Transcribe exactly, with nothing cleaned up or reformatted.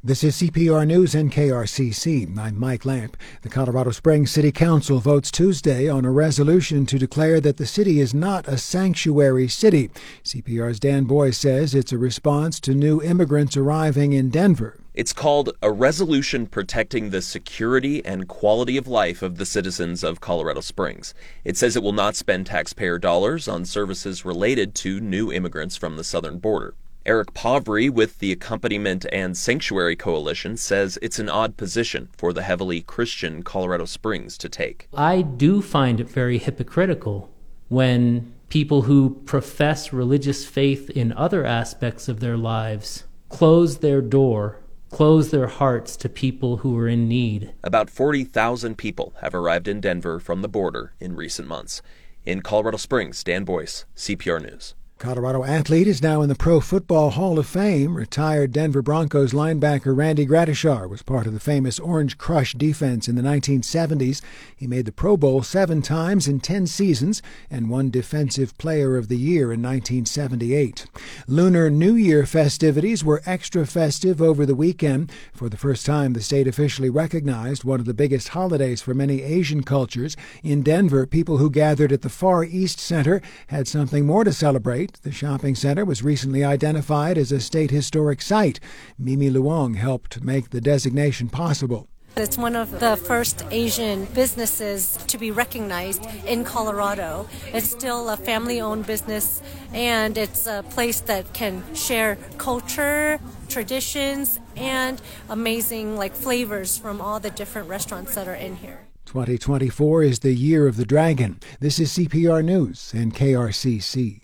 This is C P R News and K R C C. I'm Mike Lamp. The Colorado Springs City Council votes Tuesday on a resolution to declare that the city is not a sanctuary city. C P R's Dan Boyce says it's a response to new immigrants arriving in Denver. It's called a resolution protecting the security and quality of life of the citizens of Colorado Springs. It says it will not spend taxpayer dollars on services related to new immigrants from the southern border. Eric Povri with the Accompaniment and Sanctuary Coalition says it's an odd position for the heavily Christian Colorado Springs to take. I do find it very hypocritical when people who profess religious faith in other aspects of their lives close their door, close their hearts to people who are in need. About forty thousand people have arrived in Denver from the border in recent months. In Colorado Springs, Dan Boyce, C P R News. Colorado athlete is now in the Pro Football Hall of Fame. Retired Denver Broncos linebacker Randy Gradishar was part of the famous Orange Crush defense in the nineteen seventies. He made the Pro Bowl seven times in ten seasons and won Defensive Player of the Year in nineteen seventy-eight. Lunar New Year festivities were extra festive over the weekend. For the first time, the state officially recognized one of the biggest holidays for many Asian cultures. In Denver, people who gathered at the Far East Center had something more to celebrate. The shopping center was recently identified as a state historic site. Mimi Luong helped make the designation possible. It's one of the first Asian businesses to be recognized in Colorado. It's still a family-owned business, and it's a place that can share culture, traditions, and amazing like flavors from all the different restaurants that are in here. twenty twenty-four is the year of the dragon. This is C P R News and K R C C.